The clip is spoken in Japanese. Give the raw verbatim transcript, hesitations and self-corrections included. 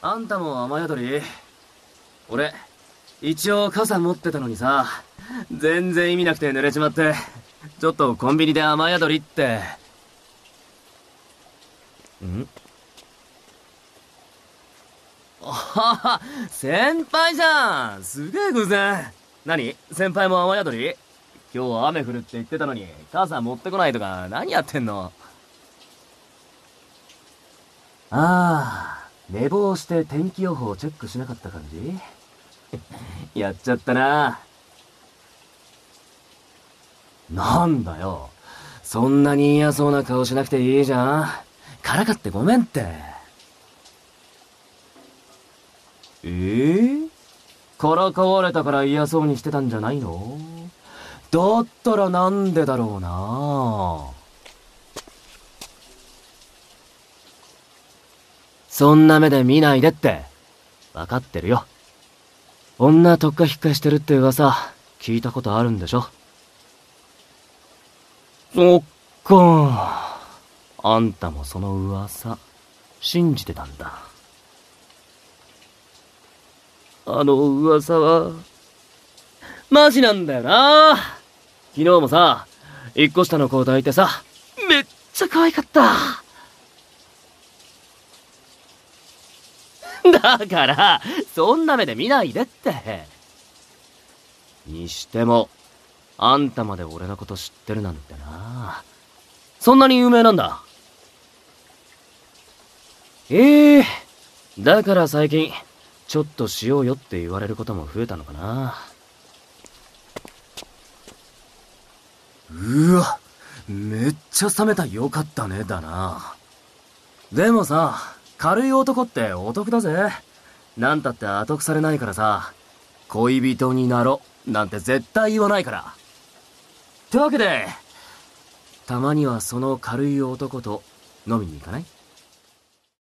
あんたも雨宿り？俺、一応傘持ってたのにさ、全然意味なくて濡れちまって、ちょっとコンビニで雨宿りって。ん？あはは、先輩じゃん。すげえ偶然。何？先輩も雨宿り？今日雨降るって言ってたのに、傘持ってこないとか何やってんの？ああ、寝坊して天気予報チェックしなかった感じ？やっちゃったな。なんだよ。そんなに嫌そうな顔しなくていいじゃん。からかってごめんって。ええー、からかわれたから嫌そうにしてたんじゃないの？だったらなんでだろうな。そんな目で見ないでって。わかってるよ。女とっか引っかしてるって噂、聞いたことあるんでしょ？そっか。あんたもその噂、信じてたんだ。あの噂は、マジなんだよな。昨日もさ、一個下の子抱いてさ、めっちゃ可愛かった。だから、そんな目で見ないでって。にしても、あんたまで俺のこと知ってるなんてな。そんなに有名なんだ。ええー、だから最近、ちょっとしようよって言われることも増えたのかな。うわ、めっちゃ冷めたよかったねだな。でもさ、軽い男ってお得だぜ。なんたって後腐れないからさ、恋人になろなんて絶対言わないから。ってわけで、たまにはその軽い男と飲みに行かない？